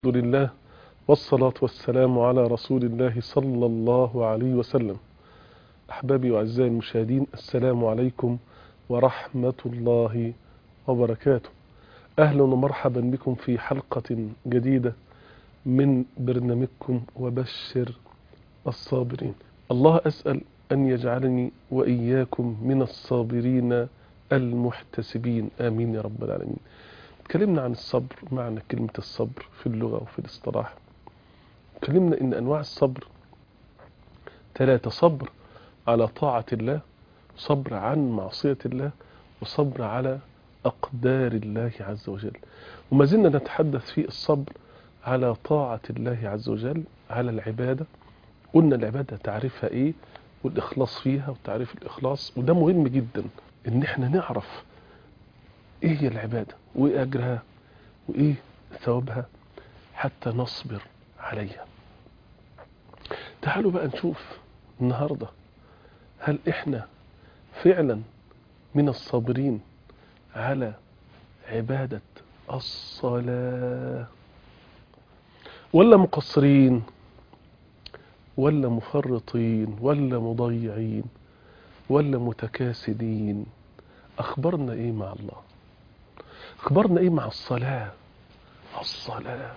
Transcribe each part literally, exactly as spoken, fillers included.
الحمد لله والصلاة والسلام على رسول الله صلى الله عليه وسلم. أحبابي وأعزائي المشاهدين، السلام عليكم ورحمة الله وبركاته. أهلا ومرحبا بكم في حلقة جديدة من برنامجكم وبشر الصابرين. الله أسأل أن يجعلني وإياكم من الصابرين المحتسبين، آمين يا رب العالمين. اتكلمنا عن الصبر، معنى كلمة الصبر في اللغة وفي الاصطلاح. اتكلمنا ان انواع الصبر ثلاثة: صبر على طاعة الله، صبر عن معصية الله، وصبر على أقدار الله عز وجل. وما زلنا نتحدث في الصبر على طاعة الله عز وجل، على العبادة. قلنا العبادة تعرفها ايه والإخلاص فيها وتعريف الإخلاص، وده مهم جدا ان احنا نعرف ايه هي العبادة وايه أجرها وايه ثوابها حتى نصبر عليها. تعالوا بقى نشوف النهاردة، هل احنا فعلا من الصابرين على عبادة الصلاة، ولا مقصرين، ولا مفرطين، ولا مضيعين، ولا متكاسلين؟ أخبرنا إيه مع الله؟ أخبرنا إيه مع الصلاة؟ الصلاة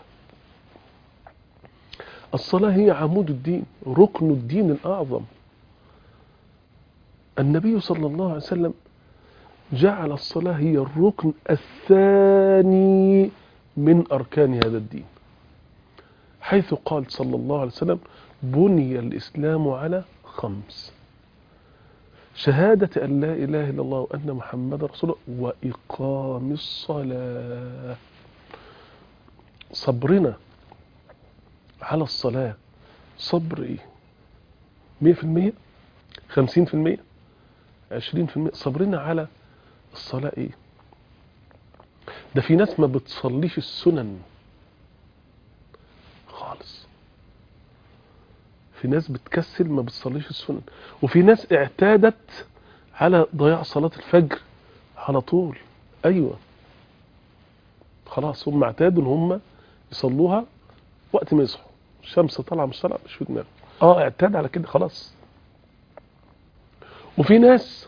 الصلاة هي عمود الدين، ركن الدين الأعظم. النبي صلى الله عليه وسلم جعل الصلاة هي الركن الثاني من أركان هذا الدين، حيث قال صلى الله عليه وسلم: بني الإسلام على خمس: شهادة أن لا إله إلا الله وأن محمد رسول الله، وإقام الصلاة. صبرنا على الصلاة صبر إيه؟ مية في المية؟ خمسين في المية؟ عشرين في المية؟ صبرنا على الصلاة إيه؟ ده في ناس ما بتصليش السنن خالص، في ناس بتكسل ما بتصليش السنن، وفي ناس اعتادت على ضياع صلاة الفجر على طول. أيوة، خلاص هم اعتادوا ان هم يصلوها وقت ما يصحوا، الشمس طالعه مش طالعه مش في دماغه، اه اعتاد على كده خلاص. وفي ناس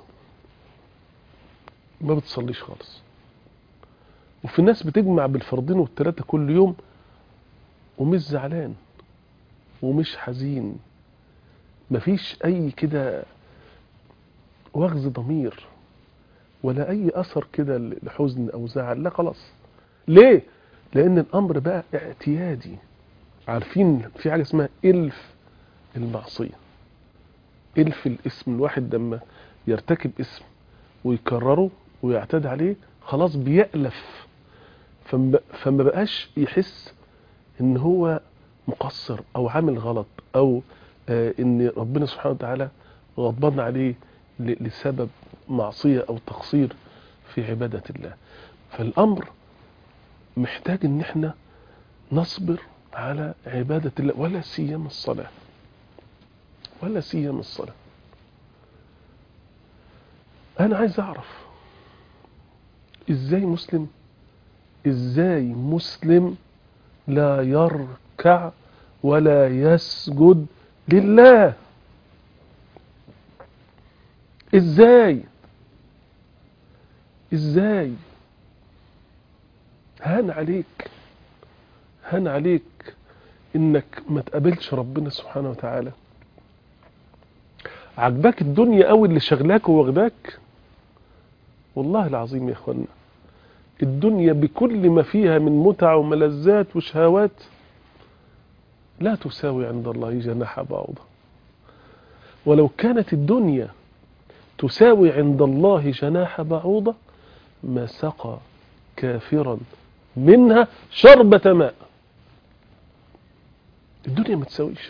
ما بتصليش خالص، وفي ناس بتجمع بالفرضين والثلاثه كل يوم ومش زعلان ومش حزين، مفيش اي كده وغز ضمير ولا اي اثر كده لحزن او زعل، لا خلاص. ليه؟ لان الامر بقى اعتيادي. عارفين في حاجه اسمها الف المعصيه، الف الاسم. الواحد لما يرتكب اسم ويكرره ويعتاد عليه خلاص بيألف، فما بقاش يحس ان هو مقصر او عامل غلط، او آه ان ربنا سبحانه وتعالى غضبان عليه لسبب معصية او تقصير في عبادة الله. فالامر محتاج ان احنا نصبر على عبادة الله، ولا سيما الصلاة، ولا سيما الصلاة. انا عايز اعرف ازاي مسلم ازاي مسلم لا يركع ولا يسجد لله. ازاي ازاي هان عليك هان عليك انك ما تقابلش ربنا سبحانه وتعالى. عجبك الدنيا قوي اللي شغلاك وواخداك؟ والله العظيم يا اخوانا، الدنيا بكل ما فيها من متع وملذات وشهوات لا تساوي عند الله جناح بعوضة. ولو كانت الدنيا تساوي عند الله جناح بعوضة ما سقى كافرا منها شربة ماء. الدنيا ما تساويش.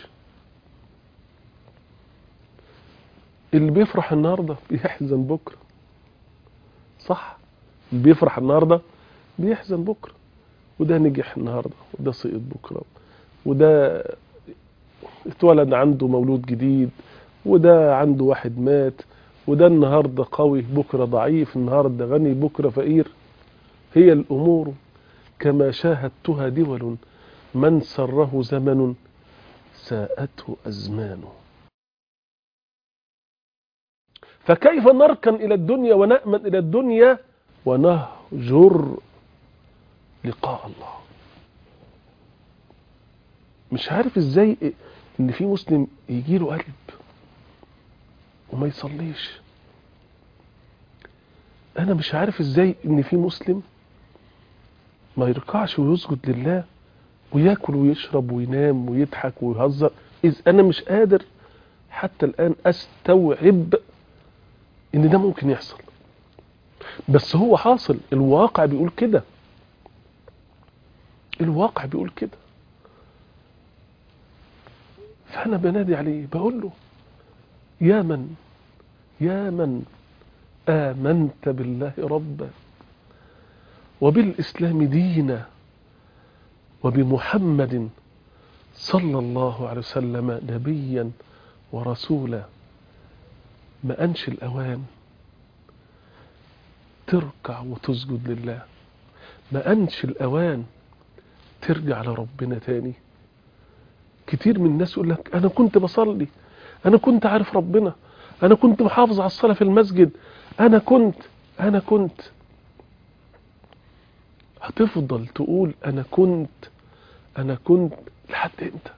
اللي بيفرح النهاردة بيحزن بكرة، صح؟ اللي بيفرح النهاردة بيحزن بكرة، وده نجح النهاردة وده سقط بكرة، وده اتولد عنده مولود جديد، وده عنده واحد مات، وده النهاردة قوي بكرة ضعيف، النهاردة غني بكرة فقير. هي الأمور كما شاهدتها دول من سره زمن ساءته أزمانه. فكيف نركن إلى الدنيا ونأمن إلى الدنيا ونهجر لقاء الله؟ مش عارف ازاي ان في مسلم يجيله قلب وما يصليش. انا مش عارف ازاي ان في مسلم ما يركعش ويسجد لله وياكل ويشرب وينام ويضحك ويهزر. إذ انا مش قادر حتى الان استوعب ان ده ممكن يحصل، بس هو حاصل. الواقع بيقول كده، الواقع بيقول كده. فانا بنادي عليه بقول له يا من يا من آمنت بالله ربا وبالإسلام دينا وبمحمد صلى الله عليه وسلم نبيا ورسولا، ما أنش الأوان تركع وتسجد لله؟ ما أنش الأوان ترجع لربنا تاني؟ كتير من الناس يقول لك أنا كنت بصلي، أنا كنت عارف ربنا، أنا كنت محافظ على الصلاة في المسجد، أنا كنت أنا كنت هتفضل تقول أنا كنت أنا كنت لحد إمتى؟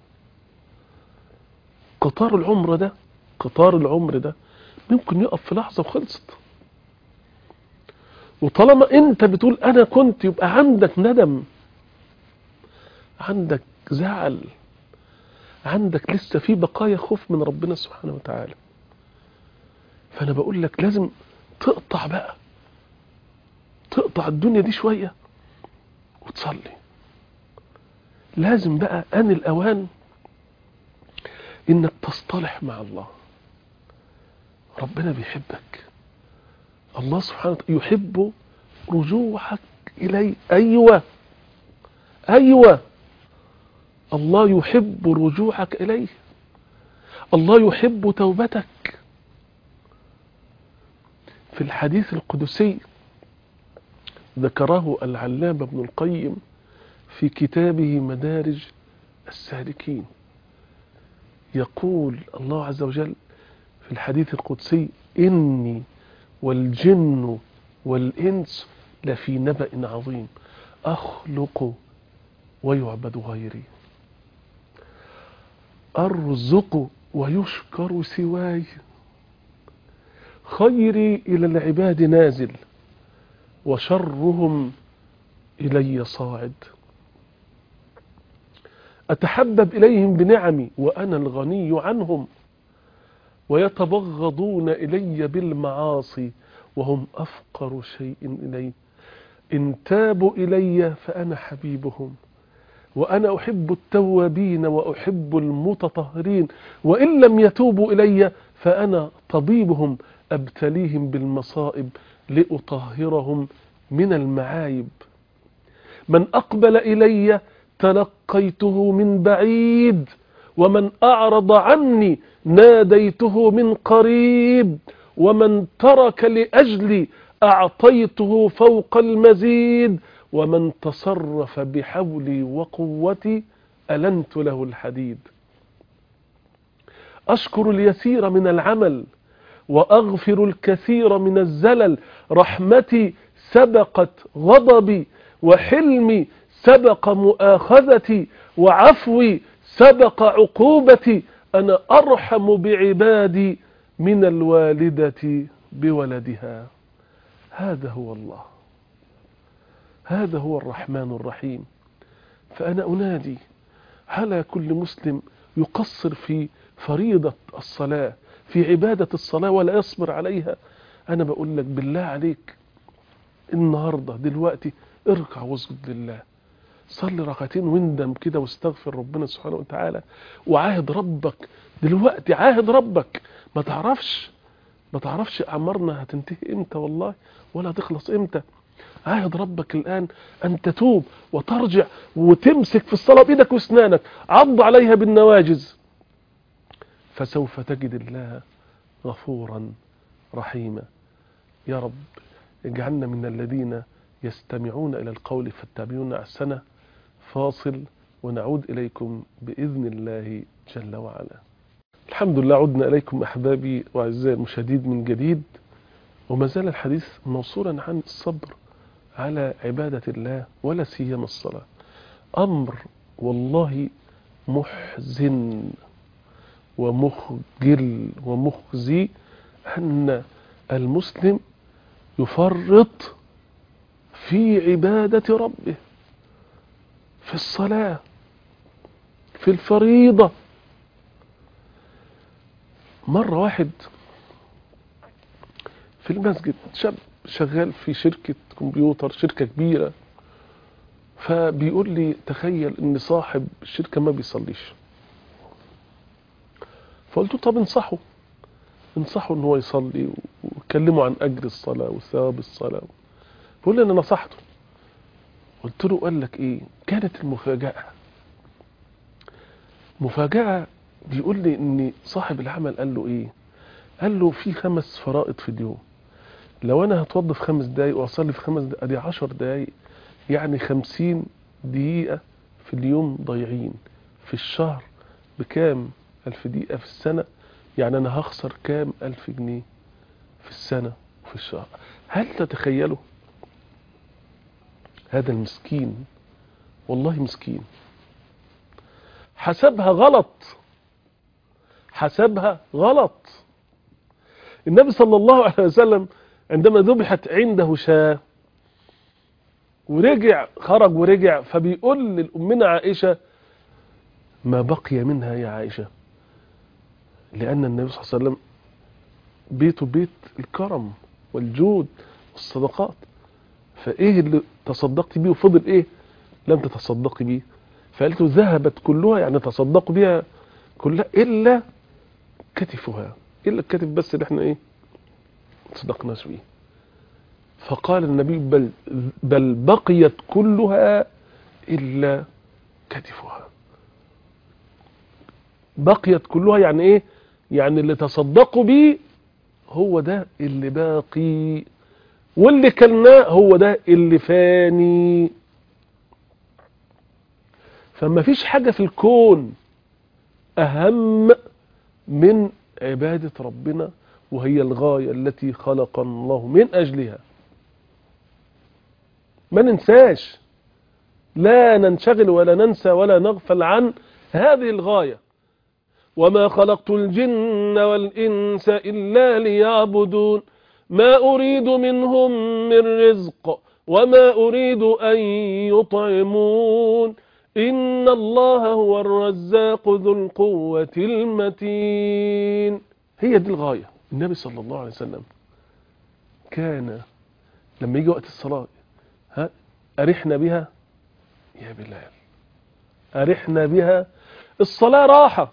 قطار العمر ده قطار العمر ده ممكن يقف في لحظة وخلصت. وطالما أنت بتقول أنا كنت يبقى عندك ندم، عندك زعل، عندك لسه في بقايا خوف من ربنا سبحانه وتعالى. فأنا بقول لك لازم تقطع بقى، تقطع الدنيا دي شوية وتصلي. لازم بقى آن الأوان إنك تصطلح مع الله. ربنا بيحبك، الله سبحانه وتعالى يحب رجوعك إليه. أيوة أيوة الله يحب رجوعك إليه، الله يحب توبتك. في الحديث القدسي ذكره العلامة ابن القيم في كتابه مدارج السالكين، يقول الله عز وجل في الحديث القدسي إني والجن والإنس لفي نبأ عظيم أخلق ويعبد غيري، أرزق ويشكر سواي، خيري إلى العباد نازل وشرهم إلي صاعد، أتحبب إليهم بنعمي وأنا الغني عنهم، ويتبغضون إلي بالمعاصي وهم أفقر شيء إلي، إن تابوا إلي فأنا حبيبهم، وأنا أحب التوابين وأحب المتطهرين، وإن لم يتوبوا إلي فأنا طبيبهم أبتليهم بالمصائب لأطهرهم من المعايب، من أقبل إلي تلقيته من بعيد، ومن أعرض عني ناديته من قريب، ومن ترك لأجلي أعطيته فوق المزيد، ومن تصرف بحولي وقوتي ألنت له الحديد. أشكر اليسير من العمل وأغفر الكثير من الزلل، رحمتي سبقت غضبي، وحلمي سبق مؤاخذتي، وعفوي سبق عقوبتي، أنا أرحم بعبادي من الوالدة بولدها. هذا هو الله، هذا هو الرحمن الرحيم. فأنا أنادي على كل مسلم يقصر في فريضة الصلاة، في عبادة الصلاة ولا يصبر عليها. أنا بقول لك بالله عليك النهاردة دلوقتي اركع واسجد لله، صلي ركعتين واندم كده واستغفر ربنا سبحانه وتعالى، وعاهد ربك دلوقتي، عاهد ربك. ما تعرفش ما تعرفش أعمارنا هتنتهي امتى والله، ولا هتخلص امتى. عاهد ربك الآن أن تتوب وترجع وتمسك في الصلاة بإيدك واسنانك، عض عليها بالنواجز، فسوف تجد الله غفورا رحيما. يا رب اجعلنا من الذين يستمعون إلى القول فاتبعون أحسنه. فاصل ونعود إليكم بإذن الله جل وعلا. الحمد لله، عدنا إليكم أحبابي وأعزائي المشاهدين من جديد، وما زال الحديث موصولا عن الصبر على عبادة الله ولا سيما الصلاة. أمر والله محزن ومخجل ومخزي أن المسلم يفرط في عبادة ربه، في الصلاة، في الفريضة. مرة واحد في المسجد، شاب شغال في شركة كمبيوتر، شركة كبيرة، فبيقول لي تخيل ان صاحب الشركة ما بيصليش. فقلت له طب انصحه انصحه ان هو يصلي وكلمه عن اجر الصلاة وثواب الصلاة. بيقول لي انا نصحته. قلت له قال لك ايه؟ كانت المفاجأة مفاجأة. بيقول لي ان صاحب العمل قال له ايه؟ قال له في خمس فرائض في اليوم، لو انا هتوضى في خمس دقايق واصلي في خمس دقايق ادي عشر دقايق، يعني خمسين دقيقة في اليوم ضايعين. في الشهر بكام؟ الف دقيقة في السنة، يعني انا هخسر كام؟ الف جنيه في السنة وفي الشهر. هل تتخيلوا؟ هذا المسكين والله مسكين حسبها غلط، حسبها غلط. النبي صلى الله عليه وسلم عندما ذبحت عنده شاة ورجع، خرج ورجع، فبيقول للأمنا عائشة ما بقي منها يا عائشة، لأن النبي صلى الله عليه وسلم بيته بيت الكرم والجود والصدقات، فإيه اللي تصدقت بيه وفضل إيه لم تتصدقي بيه؟ فقالت له ذهبت كلها، يعني تصدقوا بها كلها إلا كتفها، إلا الكتف بس اللي احنا إيه تصدقناش بيه. فقال النبي بل, بل بقيت كلها إلا كتفها. بقيت كلها يعني إيه؟ يعني اللي تصدقوا بيه هو ده اللي باقي، واللي كلناه هو ده اللي فاني. فما فيش حاجة في الكون أهم من عبادة ربنا، وهي الغاية التي خلق الله من أجلها. ما ننساش، لا ننشغل ولا ننسى ولا نغفل عن هذه الغاية. وما خلقت الجن والإنس إلا ليعبدون ما أريد منهم من رزق وما أريد أن يطعمون إن الله هو الرزاق ذو القوة المتين. هي دي الغاية. النبي صلى الله عليه وسلم كان لما يجي وقت الصلاة ها أرحنا بها يا بلال، أرحنا بها. الصلاة راحة،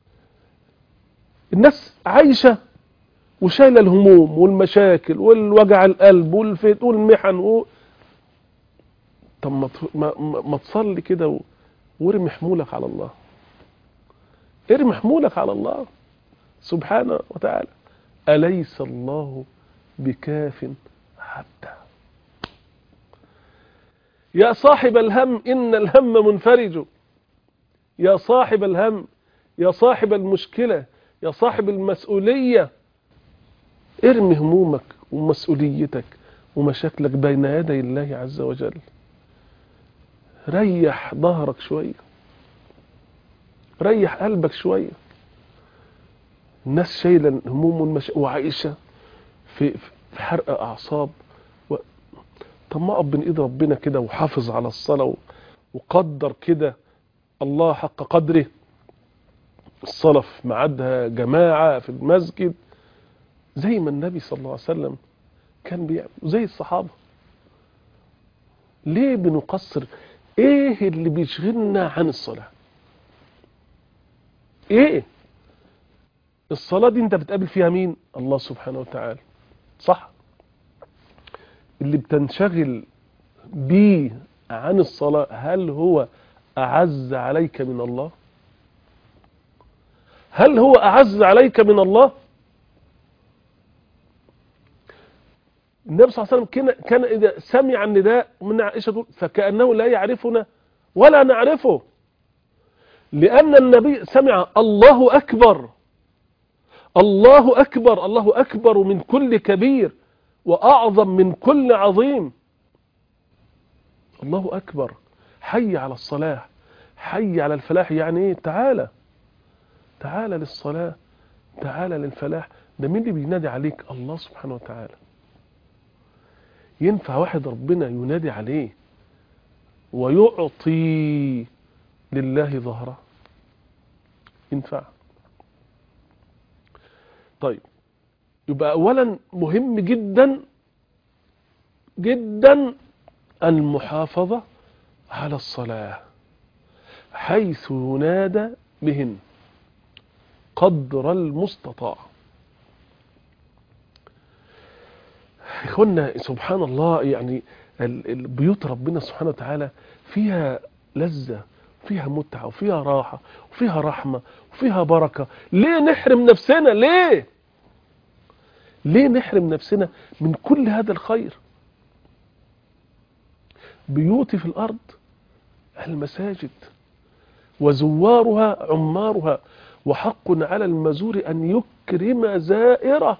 الناس عايشة وشايلة الهموم والمشاكل والوجع القلب والفت والمحن و... طب ما, ما, ما تصلي كده وارمي حمولك على الله، ارمي حمولك على الله سبحانه وتعالى. أليس الله بكاف عبده؟ يا صاحب الهم إن الهم منفرج، يا صاحب الهم، يا صاحب المشكلة، يا صاحب المسؤولية، ارمي همومك ومسؤوليتك ومشاكلك بين يدي الله عز وجل. ريح ظهرك شوية، ريح قلبك شوية. الناس شايلة هموم والمش... وعايشة في في حرق أعصاب و... طب ما أقف بين إيد ربنا كده وحافظ على الصلاة و... وقدر كده الله حق قدره. الصلاة في ميعادها، جماعة في المسجد، زي ما النبي صلى الله عليه وسلم كان بيعمل، زي الصحابة. ليه بنقصر؟ ايه اللي بيشغلنا عن الصلاة؟ ايه الصلاة دي؟ انت بتقابل فيها مين؟ الله سبحانه وتعالى، صح؟ اللي بتنشغل بيه عن الصلاة هل هو أعز عليك من الله؟ هل هو أعز عليك من الله؟ النبي صلى الله عليه وسلم كان إذا سمع النداء من عائشة فكأنه لا يعرفنا ولا نعرفه. لأن النبي سمع الله أكبر، الله أكبر، الله أكبر من كل كبير وأعظم من كل عظيم. الله أكبر، حي على الصلاة، حي على الفلاح. يعني إيه؟ تعالى تعالى للصلاة، تعالى للفلاح. ده مين اللي بينادي عليك؟ الله سبحانه وتعالى. ينفع واحد ربنا ينادي عليه ويعطي لله ظهره؟ ينفع؟ طيب، يبقى أولا مهم جدا جدا المحافظة على الصلاة حيث ينادى بهن قدر المستطاع. إخوانا سبحان الله، يعني البيوت ربنا سبحانه وتعالى فيها لذة، فيها متعة، وفيها راحة، وفيها رحمة، وفيها بركة. ليه نحرم نفسنا؟ ليه ليه نحرم نفسنا من كل هذا الخير؟ بيوتي في الأرض المساجد وزوارها عمارها، وحق على المزور أن يكرم زائره.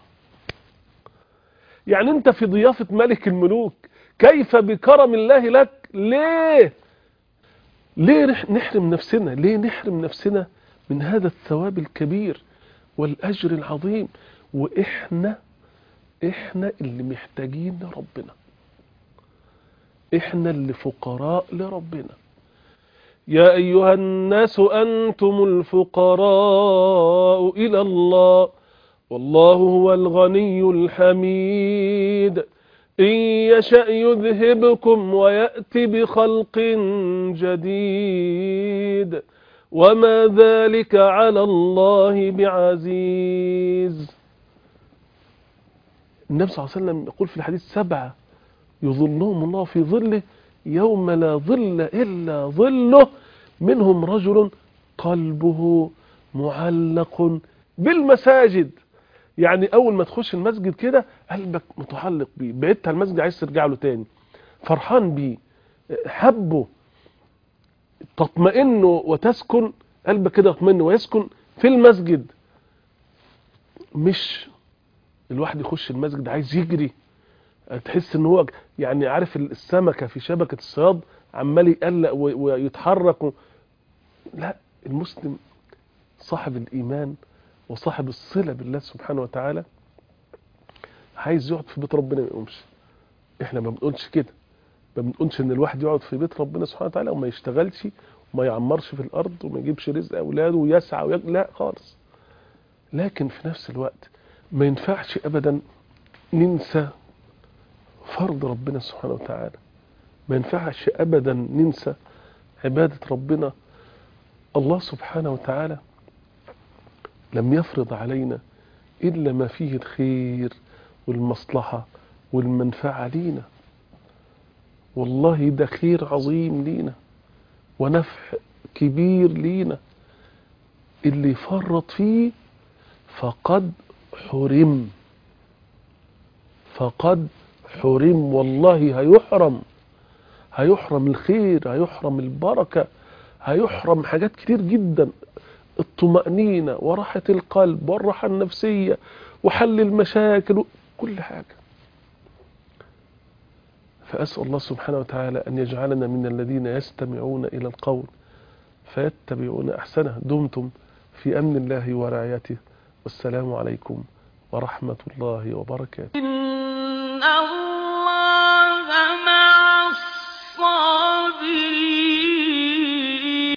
يعني أنت في ضيافة ملك الملوك، كيف بكرم الله لك؟ ليه ليه نحرم نفسنا؟ ليه نحرم نفسنا من هذا الثواب الكبير والأجر العظيم؟ وإحنا إحنا اللي محتاجين لربنا، إحنا اللي فقراء لربنا. يا أيها الناس أنتم الفقراء إلى الله والله هو الغني الحميد. إن يشأ يذهبكم ويأتي بخلق جديد وما ذلك على الله بعزيز. النبي صلى الله عليه وسلم يقول في الحديث: سبعة يظلهم الله في ظله يوم لا ظل إلا ظله، منهم رجل قلبه معلق بالمساجد. يعني أول ما تخش المسجد كده قلبك متعلق بيه، بعدت على المسجد عايز ترجع له تاني، فرحان بيه، حبه، تطمئن وتسكن قلبك كده، يطمئن ويسكن في المسجد. مش الواحد يخش المسجد عايز يجري، تحس ان هو يعني عارف السمكة في شبكة الصياد عمال يقلق ويتحرك و... لا، المسلم صاحب الإيمان وصاحب الصلة بالله سبحانه وتعالى عايز يقعد في بيت ربنا ما يقومش. احنا ما بنقولش كده، ما بنقولش ان الواحد يقعد في بيت ربنا سبحانه وتعالى وما يشتغلش وما يعمرش في الارض وما يجيبش رزق اولاده ويسعى ويج... لا خالص. لكن في نفس الوقت ما ينفعش ابدا ننسى فرض ربنا سبحانه وتعالى، ما ينفعش ابدا ننسى عبادة ربنا. الله سبحانه وتعالى لم يفرض علينا إلا ما فيه الخير والمصلحة والمنفعة لينا. والله ده خير عظيم لينا ونفع كبير لينا، اللي يفرط فيه فقد حرم، فقد حرم. والله هيحرم، هيحرم الخير، هيحرم البركة، هيحرم حاجات كتير جدا، الطمأنينة وراحة القلب والراحة النفسية وحل المشاكل وكل حاجة. فأسأل الله سبحانه وتعالى أن يجعلنا من الذين يستمعون إلى القول فيتبعون أحسنه. دمتم في أمن الله ورعايته، والسلام عليكم ورحمة الله وبركاته.